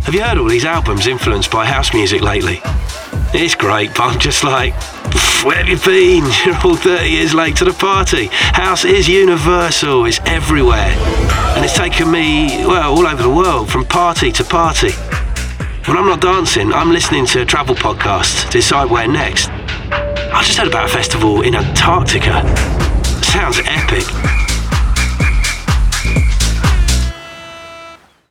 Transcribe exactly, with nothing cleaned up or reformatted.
Have you heard all these albums influenced by house music lately? It's great, but I'm just like, where have you been? You're all thirty years late to the party. House is universal, it's everywhere. And it's taken me, well, all over the world, from party to party. When I'm not dancing, I'm listening to travel podcasts to decide where next. I just heard about a festival in Antarctica. Sounds epic.